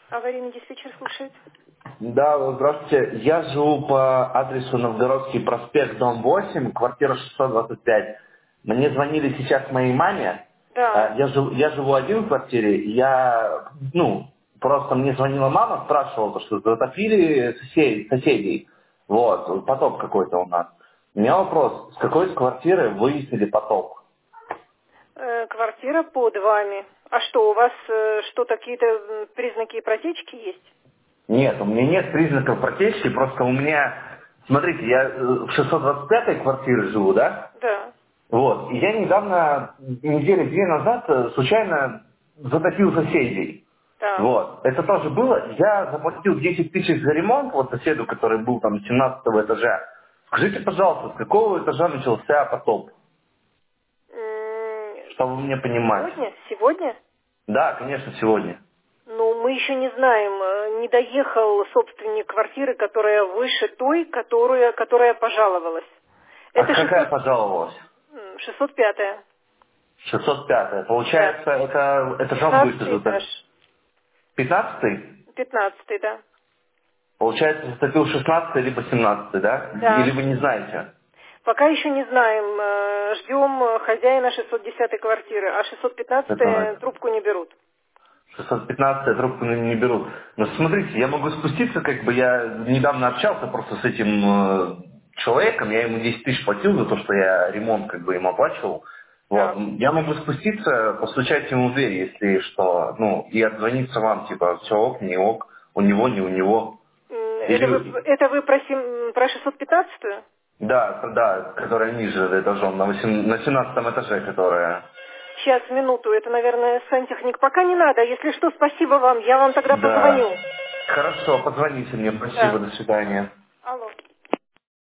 Аварийный диспетчер слушает. Да, здравствуйте. Я живу по адресу Новгородский проспект, дом 8, квартира 625. Мне звонили сейчас моей маме. Да. Я живу один в квартире. Просто мне звонила мама, спрашивала, что затопили соседей. Вот, потоп какой-то у нас. У меня вопрос, с какой из квартиры выяснили потоп? Квартира под вами. А что, у вас что, какие-то признаки протечки есть? Нет, у меня нет признаков протечки, просто у меня, смотрите, я в 625-й квартире живу, да? Да. Вот, и я недавно, недели-две назад, случайно затопил соседей. Так. Вот, это тоже было, я заплатил 10 тысяч за ремонт, вот соседу, который был там с 17 этажа. Скажите, пожалуйста, с какого этажа начался потоп, чтобы мне понимать? Сегодня? Сегодня? Да, конечно, сегодня. Ну, мы еще не знаем. Не доехал собственник квартиры, которая выше той, которая пожаловалась. А Это какая пожаловалась? 605-я. 605-я. Да. Получается, это этажом выше 15 затопил. этаж. 15-й? 15-й, да. Получается, затопил 16-й либо 17-й, да? Или Да. вы не знаете? Пока еще не знаем. Ждем хозяина 610-й квартиры, а Это 615-й трубку не берут. 615-я трубку не берут. Но смотрите, я могу спуститься, я недавно общался просто с этим человеком, я ему 10 тысяч платил за то, что я ремонт им оплачивал. Вот. Так. Я могу спуститься, постучать ему в дверь, если что, и отзвониться вам, все ок, не ок, у него, не у него. Или, Это вы про 615-ю? да, которая ниже этажом, на 17 этаже, которая... Сейчас, минуту. Это, наверное, сантехник. Пока не надо. Если что, спасибо вам. Я вам тогда Да. позвоню. Хорошо, позвоните мне, спасибо, Да. до свидания.